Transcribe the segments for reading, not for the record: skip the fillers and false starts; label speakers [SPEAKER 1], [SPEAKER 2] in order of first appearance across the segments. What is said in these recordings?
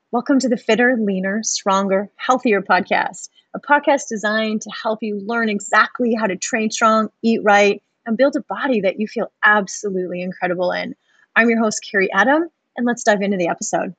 [SPEAKER 1] Welcome to the Fitter, Leaner, Stronger, Healthier podcast, a podcast designed to help you learn exactly how to train strong, eat right, and build a body that you feel absolutely incredible in. I'm your host, Carrie Adam, and let's dive into the episode.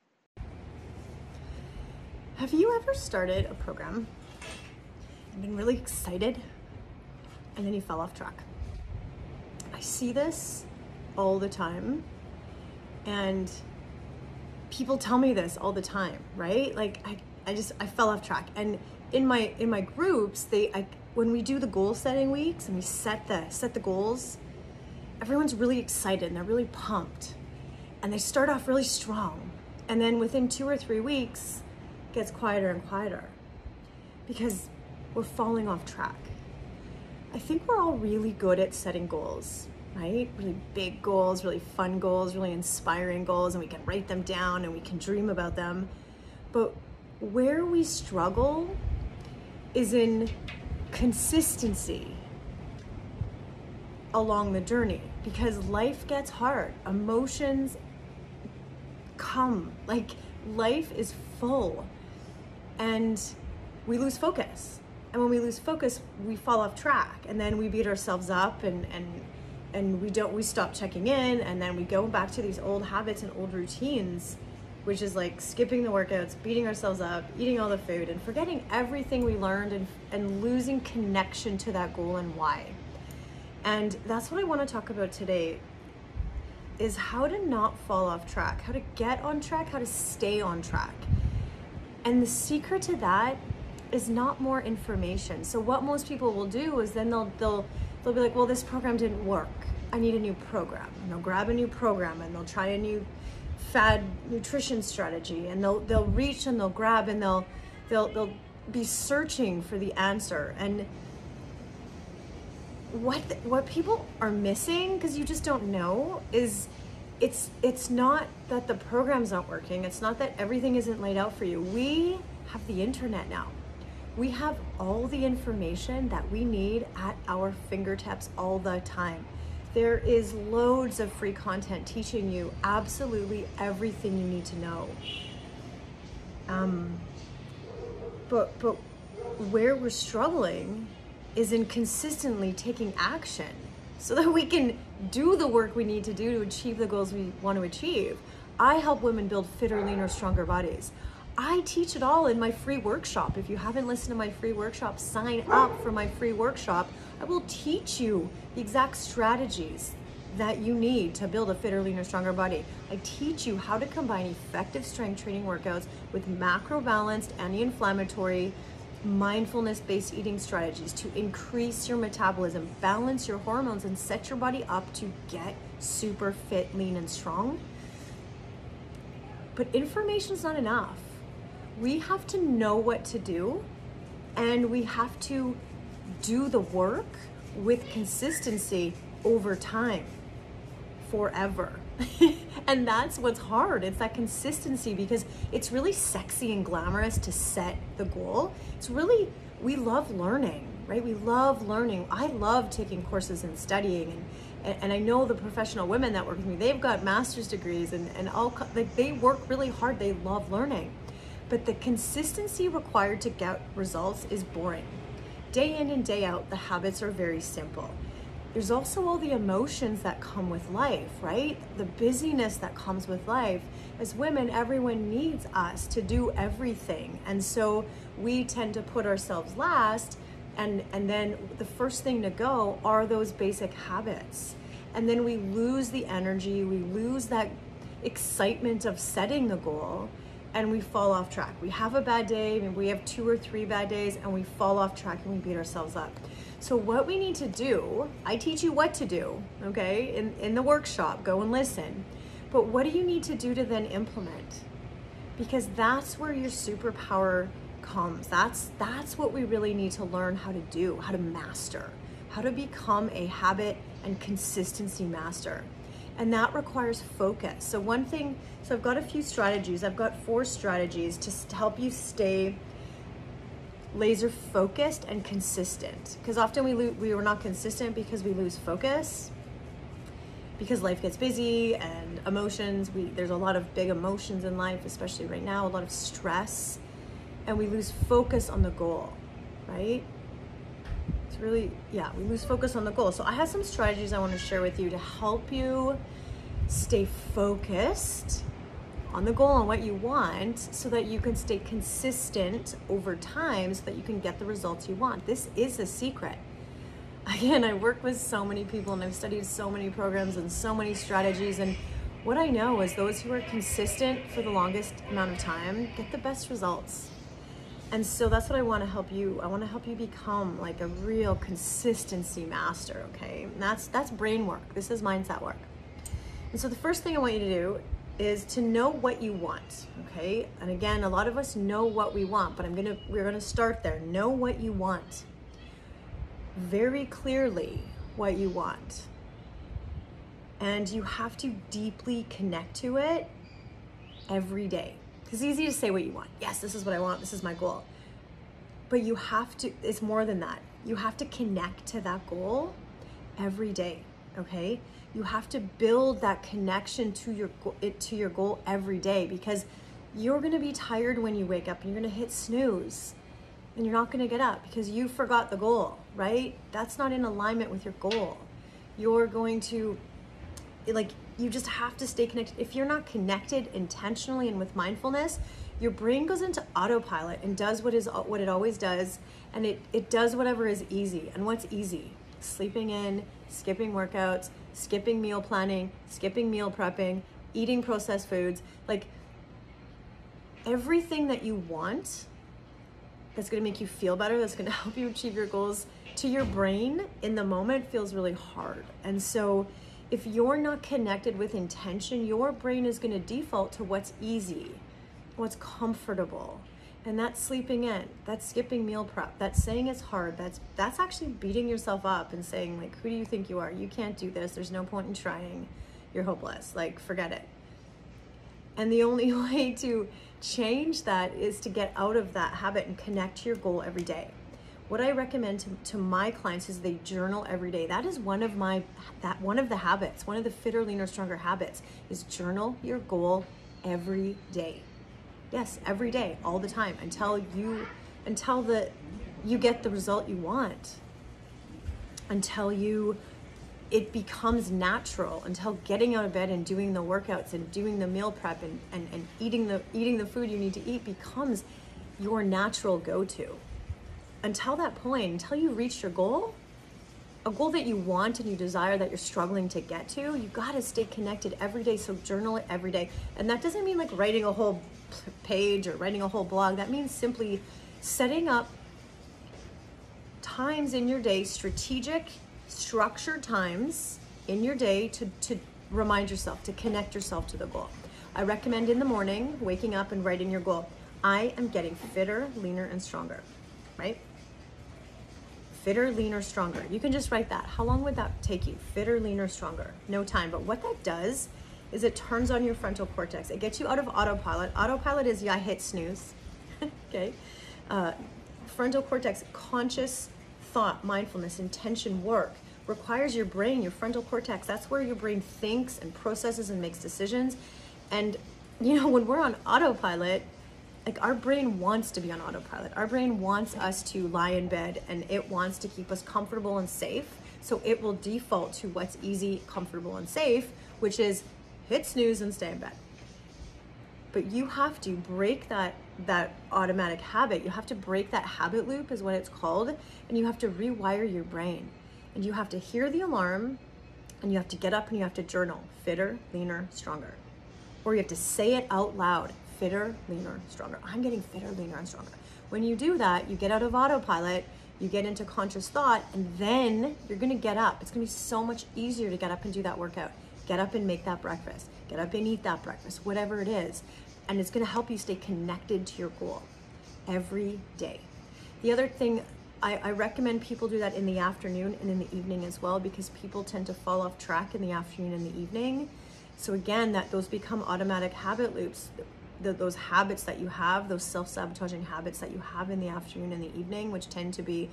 [SPEAKER 2] Have you ever started a program and been really excited and then you fell off track? I see this all the time, and people tell me this all the time, right? Like I fell off track. And in my groups, when we do the goal setting weeks and we set the goals, everyone's really excited and they're really pumped. And they start off really strong. And then within 2 or 3 weeks, it gets quieter and quieter because we're falling off track. I think we're all really good at setting goals, right? Really big goals, really fun goals, really inspiring goals, and we can write them down and we can dream about them. But where we struggle is in consistency along the journey, because life gets hard. Emotions come, like life is full, and we lose focus. And when we lose focus, we fall off track, and then we beat ourselves up and we stop checking in, and then we go back to these old habits and old routines, which is like skipping the workouts, beating ourselves up, eating all the food, and forgetting everything we learned and losing connection to that goal and why. And that's what I want to talk about today, is how to not fall off track, how to get on track, how to stay on track. And the secret to that is not more information. So what most people will do is then they'll be like, well, this program didn't work, I need a new program. And they'll grab a new program and they'll try a new fad nutrition strategy, and they'll reach and they'll grab and they'll be searching for the answer. And what people are missing, because you just don't know, is it's not that the program's not working. It's not that everything isn't laid out for you. We have the internet now. We have all the information that we need at our fingertips all the time. There is loads of free content teaching you absolutely everything you need to know. But where we're struggling is in consistently taking action so that we can do the work we need to do to achieve the goals we want to achieve. I help women build fitter, leaner, stronger bodies. I teach it all in my free workshop. If you haven't listened to my free workshop, sign up for my free workshop. I will teach you the exact strategies that you need to build a fitter, leaner, stronger body. I teach you how to combine effective strength training workouts with macro-balanced, anti-inflammatory, mindfulness-based eating strategies to increase your metabolism, balance your hormones, and set your body up to get super fit, lean, and strong. But information's not enough. We have to know what to do, and we have to do the work with consistency over time, forever. And that's what's hard. It's that consistency, because it's really sexy and glamorous to set the goal. We love learning, right? We love learning. I love taking courses and studying, and I know the professional women that work with me, they've got master's degrees and all, like, they work really hard. They love learning. But the consistency required to get results is boring. Day in and day out, the habits are very simple. There's also all the emotions that come with life, right? The busyness that comes with life. As women, everyone needs us to do everything. And so we tend to put ourselves last, and then the first thing to go are those basic habits. And then we lose the energy, we lose that excitement of setting the goal, and we fall off track. We have a bad day, maybe we have 2 or 3 bad days, and we fall off track and we beat ourselves up. So what we need to do, I teach you what to do, okay, in the workshop, go and listen. But what do you need to do to then implement? Because that's where your superpower comes. That's what we really need to learn how to do, how to master, how to become a habit and consistency master. And that requires focus. So I've got a few strategies. I've got 4 strategies to help you stay laser focused and consistent. Because often we are not consistent because we lose focus. because life gets busy and emotions, there's a lot of big emotions in life, especially right now, a lot of stress, and we lose focus on the goal, right? It's really, yeah, we lose focus on the goal. So I have some strategies I want to share with you to help you stay focused on the goal, on what you want, so that you can stay consistent over time, so that you can get the results you want. This is a secret. Again, I work with so many people and I've studied so many programs and so many strategies, and what I know is those who are consistent for the longest amount of time get the best results. And so that's what I want to help you. I want to help you become like a real consistency master, okay? And that's brain work. This is mindset work. And so the first thing I want you to do is to know what you want, okay? And again, a lot of us know what we want, but we're gonna start there. Know what you want. Very clearly what you want. And you have to deeply connect to it every day. It's easy to say what you want. Yes, this is what I want, this is my goal. But you have to, it's more than that. You have to connect to that goal every day, okay? You have to build that connection to your goal every day, because you're gonna be tired when you wake up and you're gonna hit snooze and you're not gonna get up because you forgot the goal, right? That's not in alignment with your goal. You're going to, you just have to stay connected. If you're not connected intentionally and with mindfulness, your brain goes into autopilot and does what it always does, and it does whatever is easy. And what's easy? Sleeping in, skipping workouts, skipping meal planning, skipping meal prepping, eating processed foods. Like, everything that you want that's going to make you feel better, that's going to help you achieve your goals, to your brain in the moment feels really hard. And so if you're not connected with intention, your brain is going to default to what's easy, what's comfortable. And that's sleeping in, that's skipping meal prep, that's saying it's hard, that's actually beating yourself up and saying, like, who do you think you are? You can't do this. There's no point in trying. You're hopeless. Like, forget it. And the only way to change that is to get out of that habit and connect to your goal every day. What I recommend to my clients is they journal every day. That is one of the habits, one of the fitter, leaner, stronger habits, is journal your goal every day. Yes, every day, all the time, until you get the result you want, until it becomes natural, until getting out of bed and doing the workouts and doing the meal prep and eating the food you need to eat becomes your natural go-to. Until that point, until you reach your goal, a goal that you want and you desire, that you're struggling to get to, you gotta stay connected every day. So journal it every day. And that doesn't mean like writing a whole page or writing a whole blog. That means simply setting up times in your day, strategic, structured times in your day to remind yourself, to connect yourself to the goal. I recommend in the morning, waking up and writing your goal. I am getting fitter, leaner, and stronger, right? Fitter, leaner, stronger. You can just write that. How long would that take you? Fitter, leaner, stronger. No time. But what that does is it turns on your frontal cortex. It gets you out of autopilot. Autopilot is, yeah, I hit snooze. Okay. Frontal cortex, conscious thought, mindfulness, intention work requires your brain, your frontal cortex. That's where your brain thinks and processes and makes decisions. And, you know, when we're on autopilot, like, our brain wants to be on autopilot. Our brain wants us to lie in bed and it wants to keep us comfortable and safe. So it will default to what's easy, comfortable, and safe, which is hit snooze and stay in bed. But you have to break that automatic habit. You have to break that habit loop, is what it's called. And you have to rewire your brain. And you have to hear the alarm, and you have to get up and you have to journal. Fitter, leaner, stronger. Or you have to say it out loud. Fitter, leaner, stronger. I'm getting fitter, leaner, and stronger. When you do that, you get out of autopilot, you get into conscious thought, and then you're gonna get up. It's gonna be so much easier to get up and do that workout. Get up and make that breakfast. Get up and eat that breakfast, whatever it is. And it's gonna help you stay connected to your goal every day. The other thing, I recommend people do that in the afternoon and in the evening as well, because people tend to fall off track in the afternoon and the evening. So again, those become automatic habit loops. Those habits that you have, those self-sabotaging habits that you have in the afternoon and the evening, which tend to be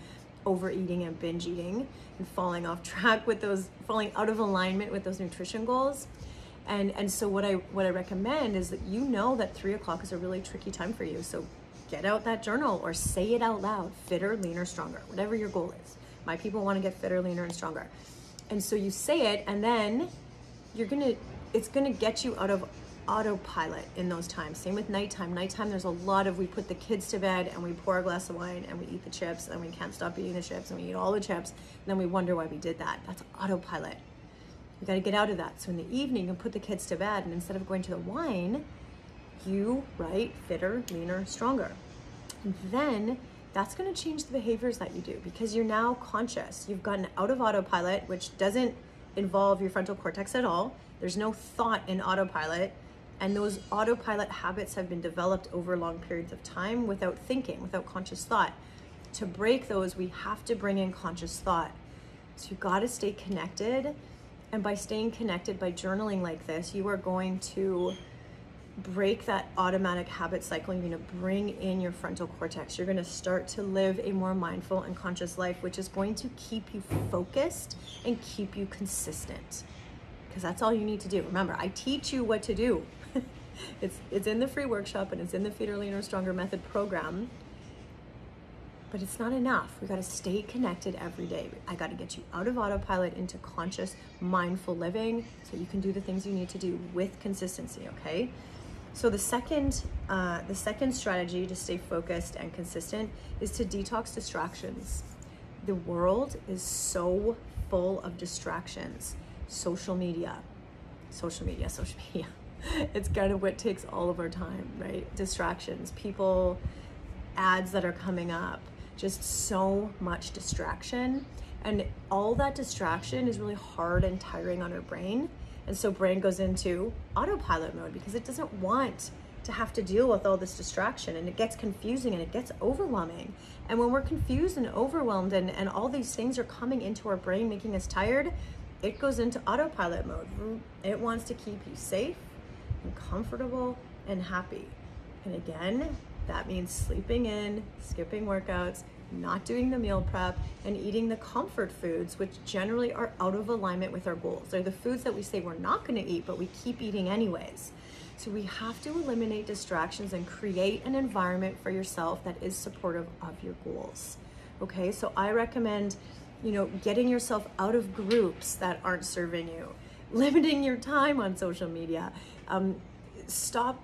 [SPEAKER 2] overeating and binge eating and falling off track with those, falling out of alignment with those nutrition goals. And so what I recommend is that you know that 3 o'clock is a really tricky time for you. So get out that journal or say it out loud: fitter, leaner, stronger, whatever your goal is. My people want to get fitter, leaner, and stronger. And so you say it, and then it's gonna get you out of autopilot in those times. Same with nighttime. Nighttime, there's a lot of, we put the kids to bed and we pour a glass of wine and we eat the chips and we can't stop eating the chips and we eat all the chips, and then we wonder why we did that. That's autopilot. You got to get out of that. So in the evening, you can put the kids to bed, and instead of going to the wine, you write fitter, leaner, stronger. And then that's going to change the behaviors that you do, because you're now conscious. You've gotten out of autopilot, which doesn't involve your frontal cortex at all. There's no thought in autopilot. And those autopilot habits have been developed over long periods of time without thinking, without conscious thought. To break those, we have to bring in conscious thought. So you've got to stay connected. And by staying connected, by journaling like this, you are going to break that automatic habit cycle. You're going to bring in your frontal cortex. You're going to start to live a more mindful and conscious life, which is going to keep you focused and keep you consistent. Because that's all you need to do. Remember, I teach you what to do. It's in the free workshop, and it's in the Fitter, Leaner, Stronger Method program. But it's not enough. We got to stay connected every day. I got to get you out of autopilot into conscious, mindful living, so you can do the things you need to do with consistency. Okay. So the second strategy to stay focused and consistent is to detox distractions. The world is so full of distractions. Social media. It's kind of what takes all of our time, right? Distractions, people, ads that are coming up, just so much distraction. And all that distraction is really hard and tiring on our brain. And so brain goes into autopilot mode because it doesn't want to have to deal with all this distraction, and it gets confusing and it gets overwhelming. And when we're confused and overwhelmed and all these things are coming into our brain, making us tired, it goes into autopilot mode. It wants to keep you safe and comfortable and happy. And again, that means sleeping in, skipping workouts, not doing the meal prep, and eating the comfort foods, which generally are out of alignment with our goals. They're the foods that we say we're not going to eat, but we keep eating anyways. So we have to eliminate distractions and create an environment for yourself that is supportive of your goals. Okay, so I recommend, getting yourself out of groups that aren't serving you, limiting your time on social media, stop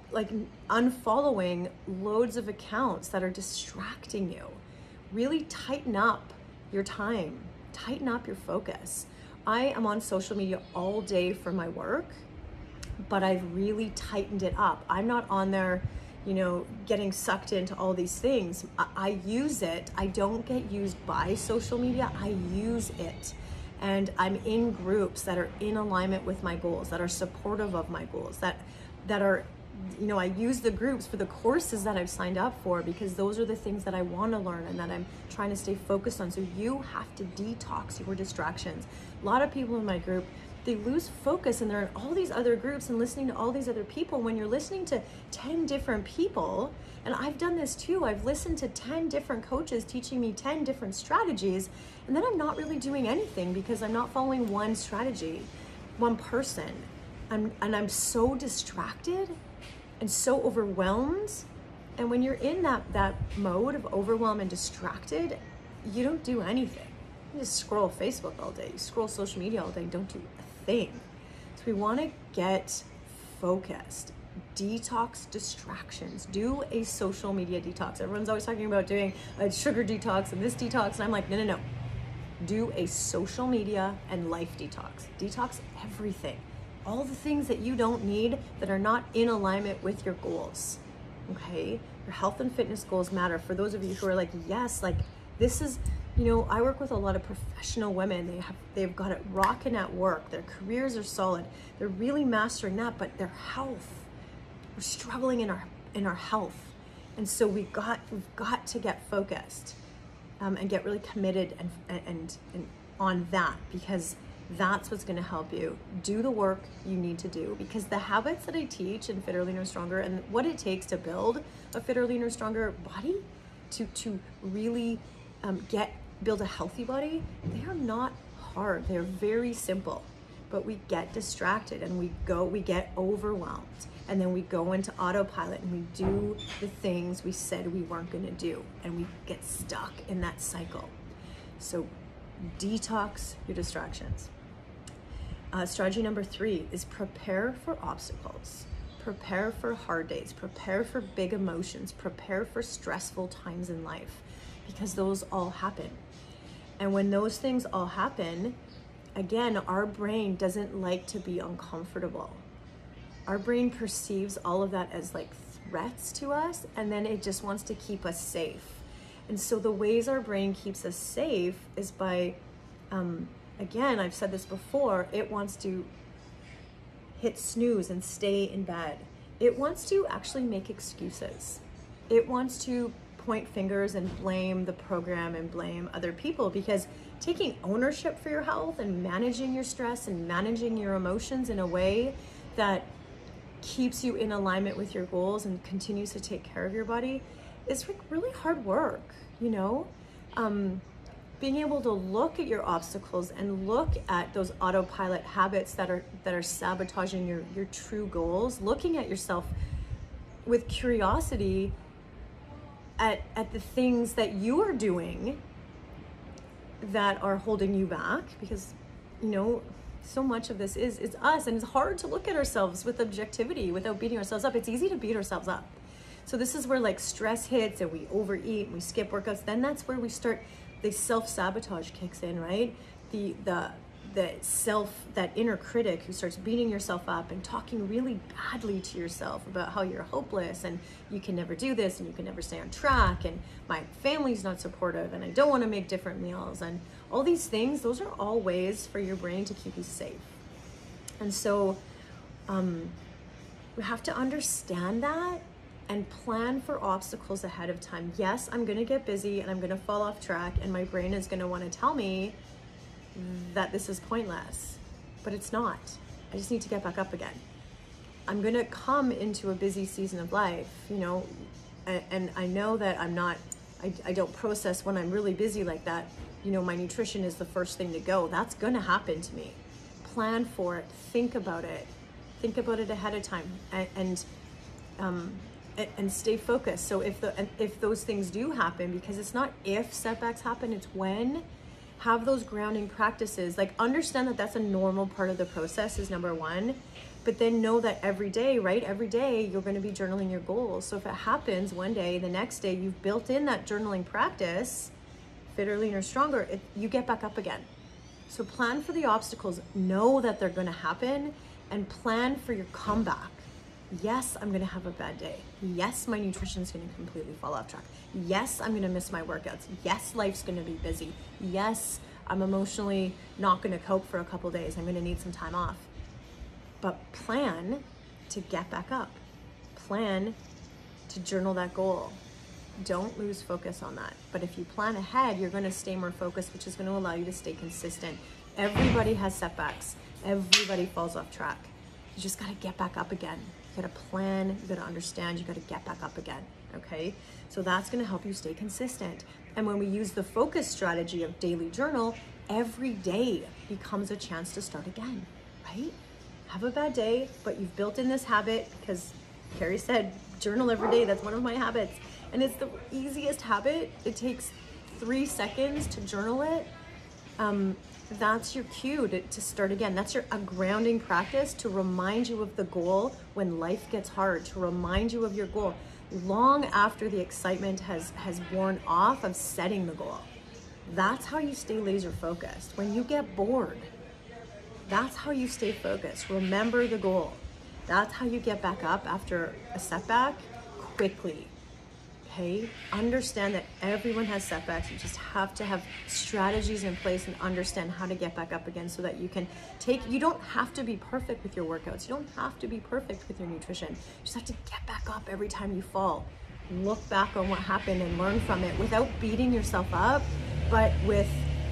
[SPEAKER 2] unfollowing loads of accounts that are distracting you. Really tighten up your time, tighten up your focus. I am on social media all day for my work, but I've really tightened it up. I'm not on there, getting sucked into all these things. I use it. I don't get used by social media. I use it. And I'm in groups that are in alignment with my goals, that are supportive of my goals, that are, I use the groups for the courses that I've signed up for, because those are the things that I want to learn and that I'm trying to stay focused on. So you have to detox your distractions. A lot of people in my group, they lose focus and they're in all these other groups and listening to all these other people. When you're listening to 10 different people, and I've done this too, I've listened to 10 different coaches teaching me 10 different strategies, and then I'm not really doing anything because I'm not following one strategy, one person. And I'm so distracted and so overwhelmed. And when you're in that mode of overwhelmed and distracted, you don't do anything. You just scroll Facebook all day, you scroll social media all day, don't do a thing. So we want to get focused, detox distractions, do a social media detox. Everyone's always talking about doing a sugar detox and this detox, and I'm like, no. Do a social media and life detox. Detox everything. All the things that you don't need, that are not in alignment with your goals. Okay? Your health and fitness goals matter. For those of you who are like, yes, this is, I work with a lot of professional women. They've got it rocking at work. Their careers are solid. They're really mastering that, but their health, we're struggling in our health. And so we've got to get focused and get really committed and on that, because that's what's going to help you do the work you need to do. Because the habits that I teach in Fitter, Leaner, Stronger, and what it takes to build a fitter, leaner, stronger body, to really get build a healthy body, they are not hard. They're very simple, but we get distracted and we get overwhelmed. And then we go into autopilot and we do the things we said we weren't going to do. And we get stuck in that cycle. So detox your distractions. Strategy number 3 is prepare for obstacles. Prepare for hard days. Prepare for big emotions. Prepare for stressful times in life, because those all happen. And when those things all happen, again, our brain doesn't like to be uncomfortable. Our brain perceives all of that as like threats to us, and then it just wants to keep us safe. And so the ways our brain keeps us safe is by, again, I've said this before, it wants to hit snooze and stay in bed. It wants to actually make excuses. It wants to point fingers and blame the program and blame other people, because taking ownership for your health and managing your stress and managing your emotions in a way that keeps you in alignment with your goals and continues to take care of your body is like really hard work, you know? Being able to look at your obstacles and look at those autopilot habits that are sabotaging your true goals, looking at yourself with curiosity at the things that you are doing that are holding you back, because, you know, so much of this is us, and it's hard to look at ourselves with objectivity without beating ourselves up. It's easy to beat ourselves up. So this is where like stress hits and we overeat and we skip workouts. Then that's where we start, the self-sabotage kicks in, right? The that inner critic who starts beating yourself up and talking really badly to yourself about how you're hopeless and you can never do this and you can never stay on track and my family's not supportive and I don't want to make different meals and all these things. Those are all ways for your brain to keep you safe. And so we have to understand that and plan for obstacles ahead of time. Yes, I'm going to get busy and I'm going to fall off track and my brain is going to want to tell me that this is pointless, but it's not. I just need to get back up again. I'm going to come into a busy season of life, you know, and I know that I don't process when I'm really busy like that. You know, my nutrition is the first thing to go. That's going to happen to me. Plan for it. Think about it ahead of time, and stay focused. So if those things do happen, because it's not if setbacks happen, it's when. Have those grounding practices. Like, understand that that's a normal part of the process is number one, but then know that every day, right? Every day you're going to be journaling your goals. So if it happens one day, the next day you've built in that journaling practice, fitter, leaner, stronger, you get back up again. So plan for the obstacles, know that they're going to happen, and plan for your comeback. Yes, I'm going to have a bad day. Yes, my nutrition is going to completely fall off track. Yes, I'm going to miss my workouts. Yes, life's going to be busy. Yes, I'm emotionally not going to cope for a couple days. I'm going to need some time off. But plan to get back up. Plan to journal that goal. Don't lose focus on that. But if you plan ahead, you're going to stay more focused, which is going to allow you to stay consistent. Everybody has setbacks. Everybody falls off track. You just got to get back up again. You got to plan, you got to understand, you got to get back up again, okay? So that's going to help you stay consistent. And when we use the focus strategy of daily journal, every day becomes a chance to start again, right? Have a bad day, but you've built in this habit, because Carrie said, journal every day. That's one of my habits. And it's the easiest habit. It takes 3 seconds to journal it. That's your cue to start again. That's a grounding practice to remind you of the goal when life gets hard, to remind you of your goal long after the excitement has worn off of setting the goal. That's how you stay laser focused. When you get bored, that's how you stay focused. Remember the goal. That's how you get back up after a setback quickly. Okay, understand that everyone has setbacks. You just have to have strategies in place and understand how to get back up again so that you can you don't have to be perfect with your workouts. You don't have to be perfect with your nutrition. You just have to get back up every time you fall. Look back on what happened and learn from it without beating yourself up, but with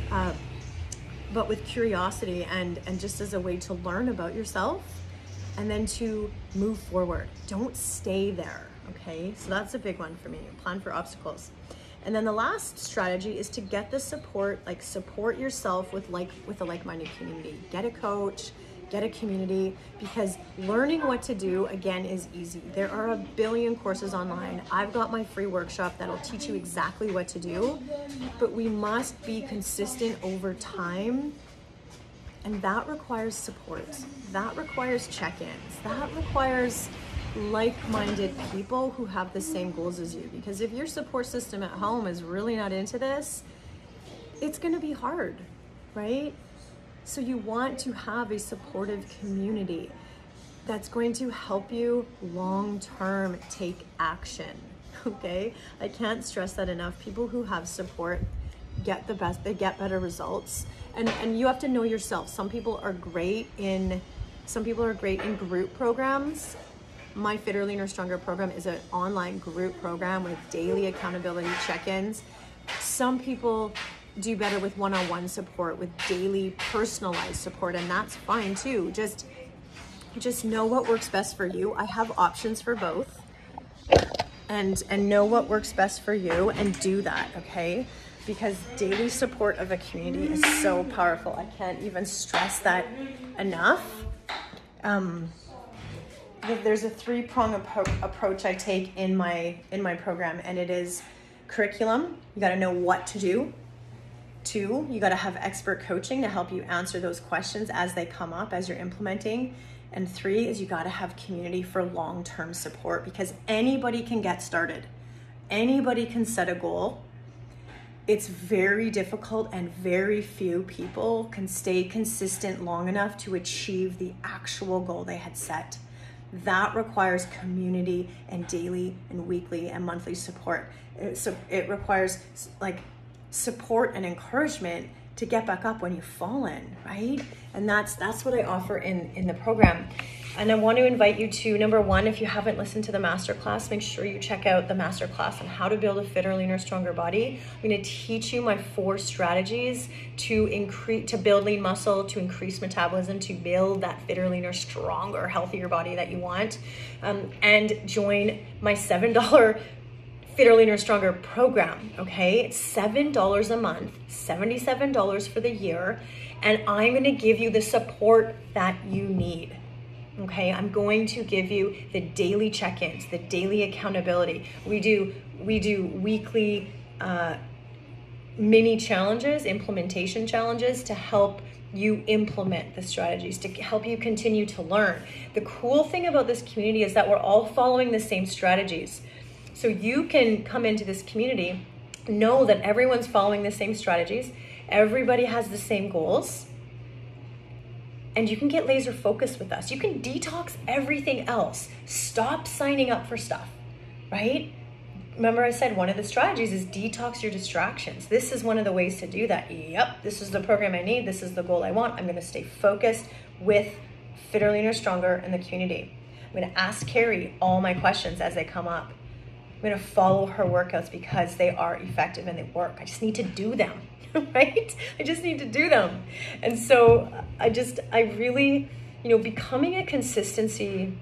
[SPEAKER 2] curiosity and just as a way to learn about yourself and then to move forward. Don't stay there. Okay, so that's a big one for me. Plan for obstacles. And then the last strategy is to get the support, like support yourself with a like-minded community. Get a coach, get a community, because learning what to do, again, is easy. There are a billion courses online. I've got my free workshop that'll teach you exactly what to do, but we must be consistent over time. And that requires support. That requires check-ins. That requires like-minded people who have the same goals as you. Because if your support system at home is really not into this, it's going to be hard, right? So you want to have a supportive community that's going to help you long-term take action, okay? I can't stress that enough. People who have support get the best, they get better results. And you have to know yourself. Some people are great in group programs. My Fitter, Leaner, Stronger program is an online group program with daily accountability check-ins. Some people do better with one-on-one support, with daily personalized support, and that's fine too. Just know what works best for you. I have options for both, and know what works best for you and do that, okay? Because daily support of a community is so powerful. I can't even stress that enough. There's a three-prong approach I take in my program, and it is curriculum. You got to know what to do. 2, you got to have expert coaching to help you answer those questions as they come up as you're implementing. And 3 is you got to have community for long-term support, because anybody can get started. Anybody can set a goal. It's very difficult, and very few people can stay consistent long enough to achieve the actual goal they had set. That requires community and daily and weekly and monthly support. So it requires like support and encouragement to get back up when you've fallen, right? And that's what I offer in the program. And I want to invite you to, number 1, if you haven't listened to the masterclass, make sure you check out the masterclass on how to build a fitter, leaner, stronger body. I'm going to teach you my 4 strategies to build lean muscle, to increase metabolism, to build that fitter, leaner, stronger, healthier body that you want. And join my $7 Fitter, Leaner, Stronger program, okay? It's $7 a month, $77 for the year, and I'm gonna give you the support that you need, okay? I'm going to give you the daily check-ins, the daily accountability. We do weekly mini challenges, implementation challenges to help you implement the strategies, to help you continue to learn. The cool thing about this community is that we're all following the same strategies. So you can come into this community, know that everyone's following the same strategies, everybody has the same goals, and you can get laser focused with us. You can detox everything else. Stop signing up for stuff, right? Remember I said one of the strategies is detox your distractions. This is one of the ways to do that. Yep, this is the program I need. This is the goal I want. I'm gonna stay focused with Fitter, Leaner, Stronger in the community. I'm gonna ask Carrie all my questions as they come up. I'm gonna follow her workouts because they are effective and they work. I just need to do them, right? I just need to do them. And so I really, becoming a consistency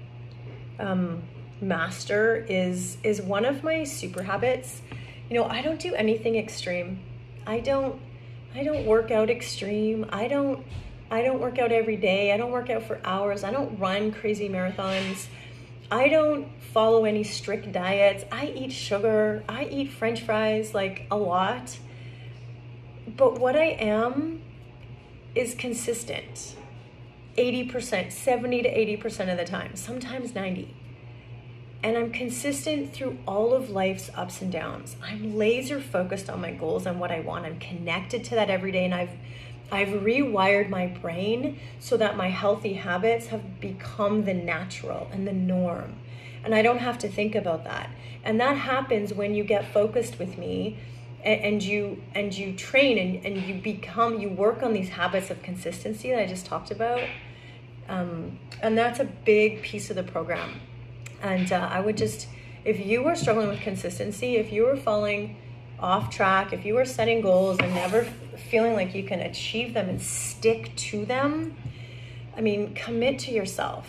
[SPEAKER 2] master is one of my super habits. I don't do anything extreme. I don't work out extreme. I don't work out every day. I don't work out for hours. I don't run crazy marathons. I don't follow any strict diets. I eat sugar. I eat French fries like a lot. But what I am is consistent. 80%, 70 to 80% of the time, sometimes 90. And I'm consistent through all of life's ups and downs. I'm laser focused on my goals and what I want. I'm connected to that every day, and I've rewired my brain so that my healthy habits have become the natural and the norm. And I don't have to think about that. And that happens when you get focused with me and you train and you work on these habits of consistency that I just talked about. And that's a big piece of the program. And I would just, if you were struggling with consistency, if you were falling off track, if you were setting goals and never feeling like you can achieve them and stick to them, commit to yourself.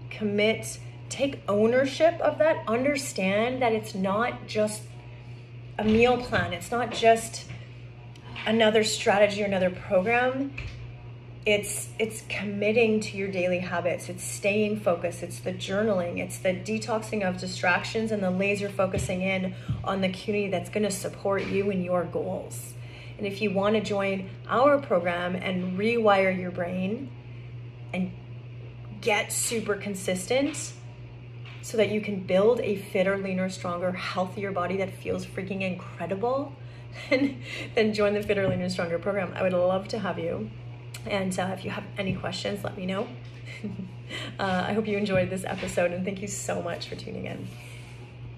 [SPEAKER 2] Take ownership of that. Understand that it's not just a meal plan. It's not just another strategy or another program. It's committing to your daily habits. It's staying focused. It's the journaling. It's the detoxing of distractions and the laser focusing in on the community that's going to support you and your goals. And if you want to join our program and rewire your brain and get super consistent so that you can build a fitter, leaner, stronger, healthier body that feels freaking incredible, then join the Fitter, Leaner, Stronger program. I would love to have you. And if you have any questions, let me know. I hope you enjoyed this episode, and thank you so much for tuning in.